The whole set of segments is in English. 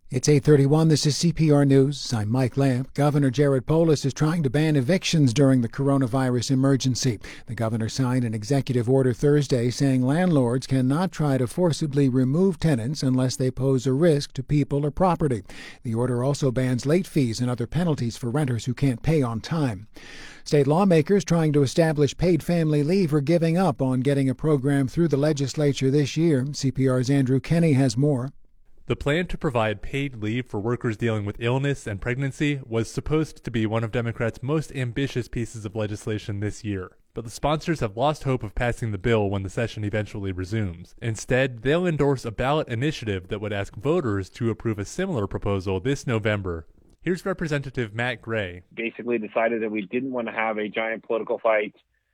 It's 8:31. This is CPR News. I'm Mike Lamp. Governor Jared Polis is trying to ban evictions during the coronavirus emergency. The governor signed an executive order Thursday saying landlords cannot try to forcibly remove tenants unless they pose a risk to people or property. The order also bans late fees and other penalties for renters who can't pay on time. State lawmakers trying to establish paid family leave are giving up on getting a program through the legislature this year. CPR's Andrew Kenny has more. The plan to provide paid leave for workers dealing with illness and pregnancy was supposed to be one of Democrats' most ambitious pieces of legislation this year. But the sponsors have lost hope of passing the bill when the session eventually resumes. Instead, they'll endorse a ballot initiative that would ask voters to approve a similar proposal this November. Here's Representative Matt Gray. Basically decided that we didn't want to have a giant political fight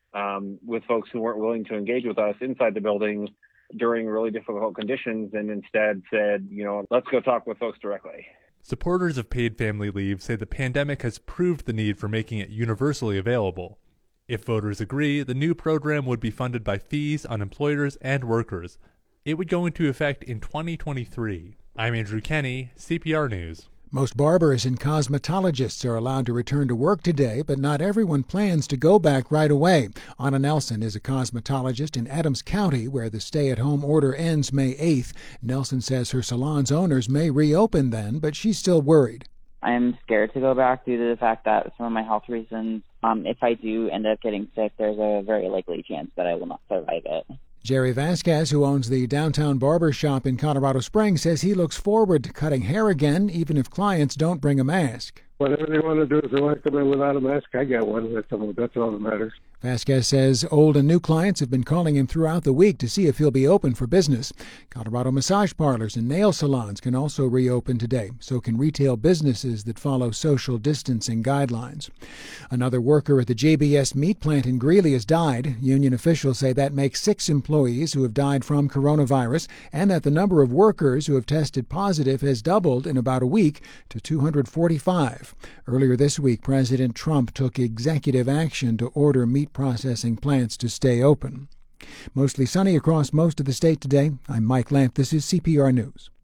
with folks who weren't willing to engage with us inside the building during really difficult conditions, and instead said, let's go talk with folks directly. Supporters of paid family leave say the pandemic has proved the need for making it universally available. If voters agree, the new program would be funded by fees on employers and workers. It would go into effect in 2023. I'm Andrew Kenny, CPR News. Most barbers and cosmetologists are allowed to return to work today, but not everyone plans to go back right away. Anna Nelson is a cosmetologist in Adams County, where the stay-at-home order ends May 8th. Nelson says her salon's owners may reopen then, but she's still worried. I'm scared to go back due to the fact that some of my health reasons, if I do end up getting sick, there's a very likely chance that I will not survive it. Jerry Vasquez, who owns the downtown barber shop in Colorado Springs, says he looks forward to cutting hair again, even if clients don't bring a mask. Whatever they want to do, if they want to come in without a mask, I got one. That's all that matters. Vasquez says old and new clients have been calling him throughout the week to see if he'll be open for business. Colorado massage parlors and nail salons can also reopen today. So can retail businesses that follow social distancing guidelines. Another worker at the JBS meat plant in Greeley has died. Union officials say that makes 6 employees who have died from coronavirus, and that the number of workers who have tested positive has doubled in about a week to 245. Earlier this week, President Trump took executive action to order meat processing plants to stay open. Mostly sunny across most of the state today. I'm Mike Lamp. This is CPR News.